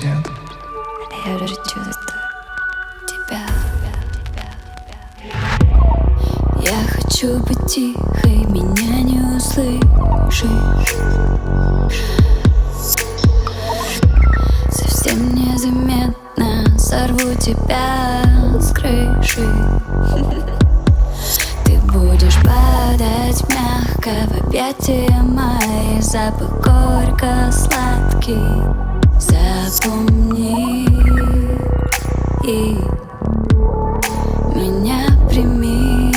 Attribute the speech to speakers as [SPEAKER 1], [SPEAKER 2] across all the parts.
[SPEAKER 1] нет.
[SPEAKER 2] Я уже чувствую тебя. Я хочу быть тихой, меня не услышишь. Совсем незаметно сорву тебя с крыши. Ты будешь падать мягко в объятия мои, запах горько-сладкий. Запомни и меня прими.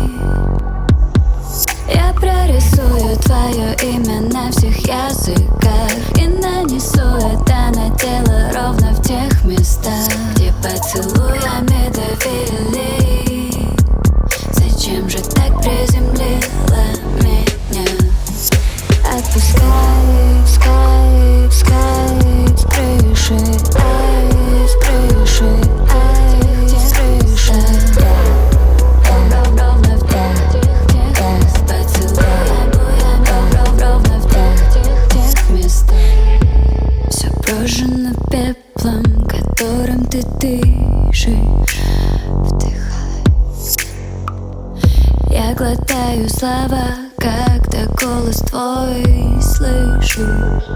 [SPEAKER 2] Я прорисую твое имя на всех языках и нанесу это на тело ровно в тех местах, где поцелуями довели. Зачем же так приземлила меня? Отпускай, пускай, пускай с крыши, ай, с крыши, ай, с крыши. Ровно в тех поцелуями, ровно в тех местах. Все прожжено пеплом, которым ты дышишь. Вдыхай. Я глотаю слова, когда голос твой слышу.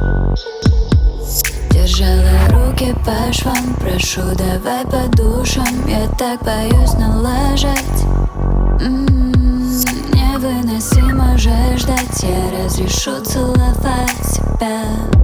[SPEAKER 2] Держала руки по швам, прошу, давай по душам. Я так боюсь налажать. Невыносимо же ждать, я разрешу целовать себя.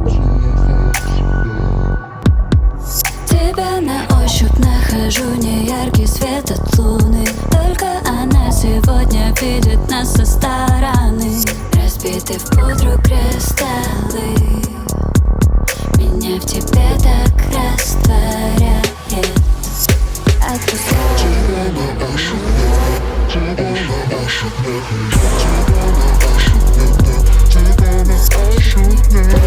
[SPEAKER 2] Тебя на ощупь нахожу, неяркий свет от луны. Только она сегодня видит нас со стороны. Разбиты в пудру кристаллы, меня в тебе так растворяет. Отпускай.
[SPEAKER 3] Тебя на ощупь нет, тебя на ощупь нет, тебя на ощупь нет, тебя на ощупь нет.